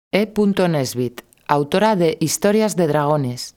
E. Nesbit, autora de Historias de dragones.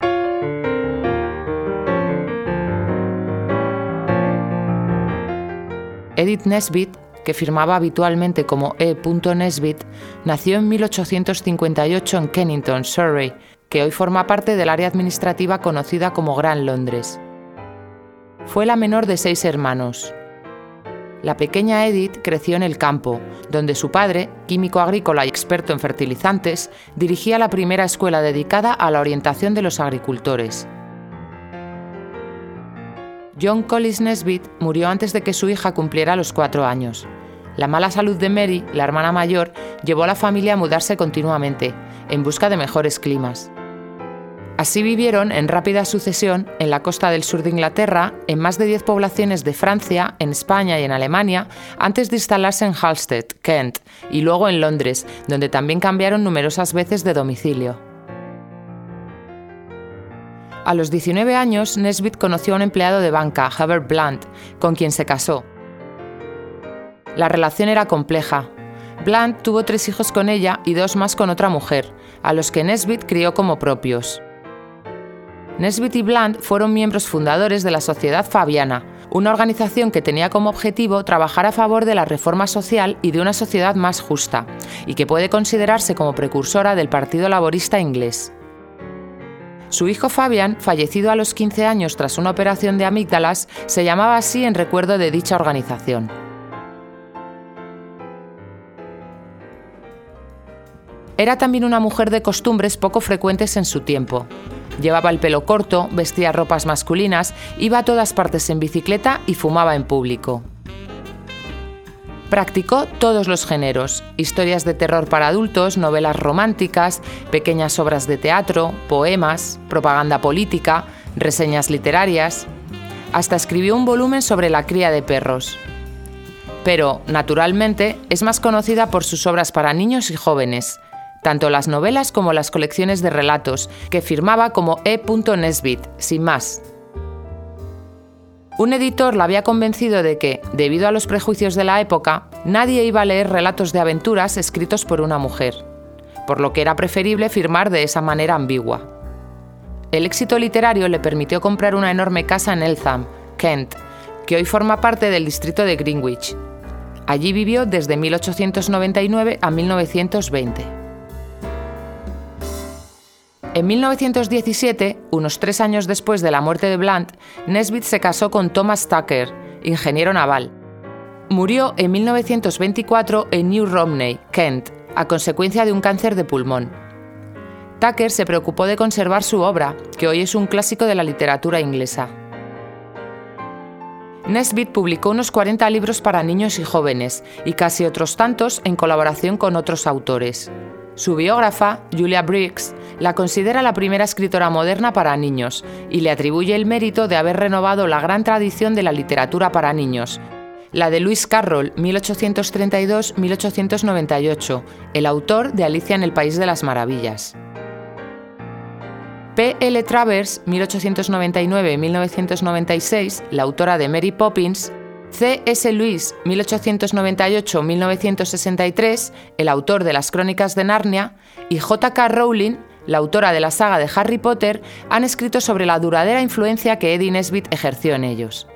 Edith Nesbit, que firmaba habitualmente como E. Nesbit, nació en 1858 en Kennington, Surrey, que hoy forma parte del área administrativa conocida como Gran Londres. Fue la menor de 6 hermanos. La pequeña Edith creció en el campo, donde su padre, químico agrícola y experto en fertilizantes, dirigía la primera escuela dedicada a la orientación de los agricultores. John Collis Nesbit murió antes de que su hija cumpliera los 4 años. La mala salud de Mary, la hermana mayor, llevó a la familia a mudarse continuamente, en busca de mejores climas. Así vivieron en rápida sucesión en la costa del sur de Inglaterra, en más de 10 poblaciones de Francia, en España y en Alemania, antes de instalarse en Halstead, Kent, y luego en Londres, donde también cambiaron numerosas veces de domicilio. A los 19 años, Nesbit conoció a un empleado de banca, Herbert Blunt, con quien se casó. La relación era compleja. Blunt tuvo 3 hijos con ella y 2 más con otra mujer, a los que Nesbit crió como propios. Nesbit y Blunt fueron miembros fundadores de la Sociedad Fabiana, una organización que tenía como objetivo trabajar a favor de la reforma social y de una sociedad más justa, y que puede considerarse como precursora del Partido Laborista inglés. Su hijo Fabian, fallecido a los 15 años tras una operación de amígdalas, se llamaba así en recuerdo de dicha organización. Era también una mujer de costumbres poco frecuentes en su tiempo. Llevaba el pelo corto, vestía ropas masculinas, iba a todas partes en bicicleta y fumaba en público. Practicó todos los géneros: historias de terror para adultos, novelas románticas, pequeñas obras de teatro, poemas, propaganda política, reseñas literarias. Hasta escribió un volumen sobre la cría de perros. Pero, naturalmente, es más conocida por sus obras para niños y jóvenes, tanto las novelas como las colecciones de relatos, que firmaba como E. Nesbit, sin más. Un editor la había convencido de que, debido a los prejuicios de la época, nadie iba a leer relatos de aventuras escritos por una mujer, por lo que era preferible firmar de esa manera ambigua. El éxito literario le permitió comprar una enorme casa en Eltham, Kent, que hoy forma parte del distrito de Greenwich. Allí vivió desde 1899 a 1920. En 1917, unos 3 años después de la muerte de Blunt, Nesbit se casó con Thomas Tucker, ingeniero naval. Murió en 1924 en New Romney, Kent, a consecuencia de un cáncer de pulmón. Tucker se preocupó de conservar su obra, que hoy es un clásico de la literatura inglesa. Nesbit publicó unos 40 libros para niños y jóvenes, y casi otros tantos en colaboración con otros autores. Su biógrafa, Julia Briggs, la considera la primera escritora moderna para niños y le atribuye el mérito de haber renovado la gran tradición de la literatura para niños, la de Lewis Carroll, 1832-1898, el autor de Alicia en el País de las Maravillas. P. L. Travers, 1899-1996, la autora de Mary Poppins. C. S. Lewis, 1898-1963, el autor de las Crónicas de Narnia, y J. K. Rowling, la autora de la saga de Harry Potter, han escrito sobre la duradera influencia que Edith Nesbit ejerció en ellos.